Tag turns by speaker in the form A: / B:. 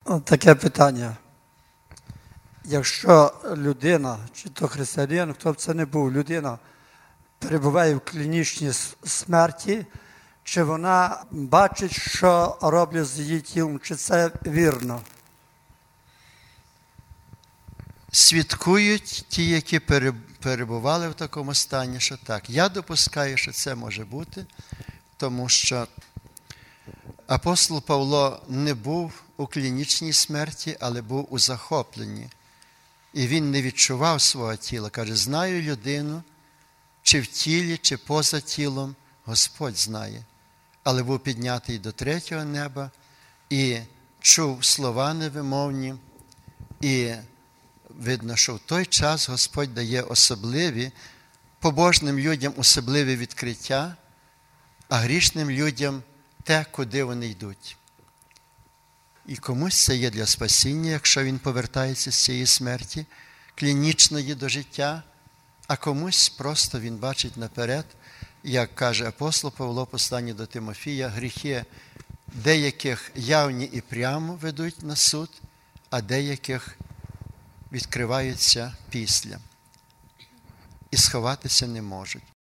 A: Таке питання. Якщо людина, чи то християнин, хто б це не був, людина перебуває в клінічній смерті, чи вона бачить, що роблять з її тілом, чи це вірно?
B: Свідкують ті, які перебували в такому стані, що так. Я допускаю, що це може бути, тому що апостол Павло не був у клінічній смерті, але був у захопленні. І він не відчував свого тіла. Каже, знаю людину, чи в тілі, чи поза тілом, Господь знає. Але був піднятий до третього неба і чув слова невимовні. І видно, що в той час Господь дає особливі, побожним людям особливі відкриття, а грішним людям те, куди вони йдуть. І комусь це є для спасіння, якщо він повертається з цієї смерті, клінічної до життя, а комусь просто він бачить наперед, як каже апостол Павло в посланні до Тимофія, гріхи деяких явні і прямо ведуть на суд, а деяких відкриваються після. І сховатися не можуть.